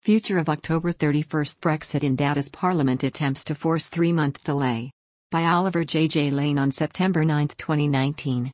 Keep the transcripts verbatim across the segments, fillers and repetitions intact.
Future of October thirty-first Brexit in doubt as Parliament attempts to force three-month delay. By Oliver J. J. Lane on September ninth twenty nineteen.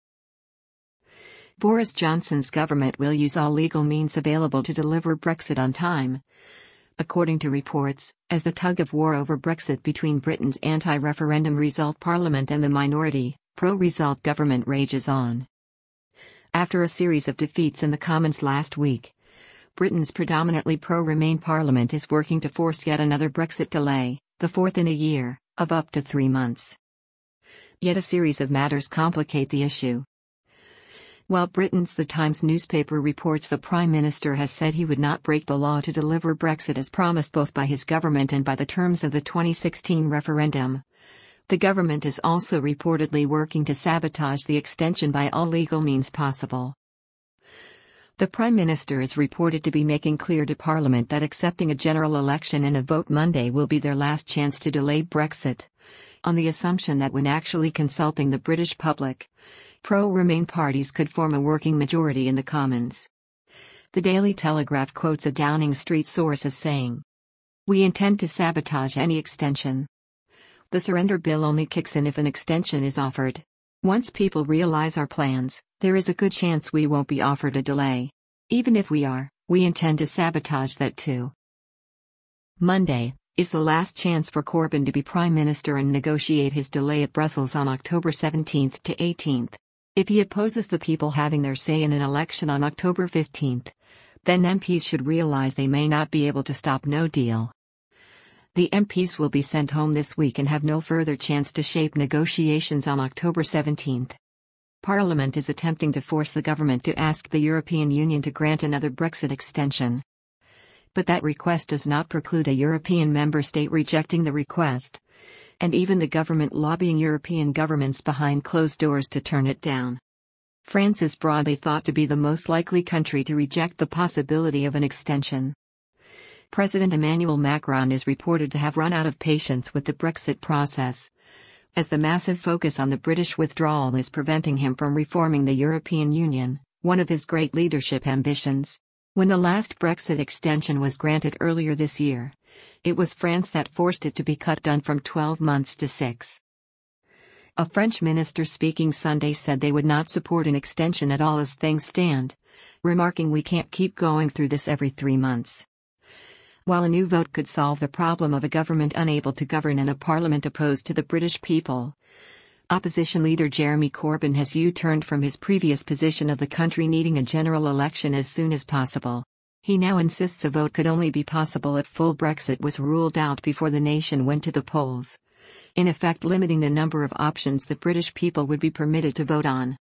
Boris Johnson's government will use all legal means available to deliver Brexit on time, according to reports, as the tug-of-war over Brexit between Britain's anti-referendum Result Parliament and the minority, pro-Result government rages on. After a series of defeats in the Commons last week, Britain's predominantly pro-Remain Parliament is working to force yet another Brexit delay, the fourth in a year, of up to three months. Yet a series of matters complicate the issue. While Britain's The Times newspaper reports the Prime Minister has said he would not break the law to deliver Brexit as promised both by his government and by the terms of the twenty sixteen referendum, the government is also reportedly working to sabotage the extension by all legal means possible. The Prime Minister is reported to be making clear to Parliament that accepting a general election and a vote Monday will be their last chance to delay Brexit, on the assumption that when actually consulting the British public, pro-Remain parties could form a working majority in the Commons. The Daily Telegraph quotes a Downing Street source as saying, "We intend to sabotage any extension. The surrender bill only kicks in if an extension is offered. Once people realize our plans, there is a good chance we won't be offered a delay. Even if we are, we intend to sabotage that too." Monday is the last chance for Corbyn to be Prime Minister and negotiate his delay at Brussels on October seventeenth to eighteenth. If he opposes the people having their say in an election on October fifteenth, then M Ps should realize they may not be able to stop no deal. The M Ps will be sent home this week and have no further chance to shape negotiations on October seventeenth. Parliament is attempting to force the government to ask the European Union to grant another Brexit extension. But that request does not preclude a European member state rejecting the request, and even the government lobbying European governments behind closed doors to turn it down. France is broadly thought to be the most likely country to reject the possibility of an extension. President Emmanuel Macron is reported to have run out of patience with the Brexit process, as the massive focus on the British withdrawal is preventing him from reforming the European Union, one of his great leadership ambitions. When the last Brexit extension was granted earlier this year, it was France that forced it to be cut down from twelve months to six. A French minister speaking Sunday said they would not support an extension at all as things stand, remarking, "We can't keep going through this every three months." While a new vote could solve the problem of a government unable to govern and a parliament opposed to the British people, opposition leader Jeremy Corbyn has U-turned from his previous position of the country needing a general election as soon as possible. He now insists a vote could only be possible if full Brexit was ruled out before the nation went to the polls, in effect limiting the number of options the British people would be permitted to vote on.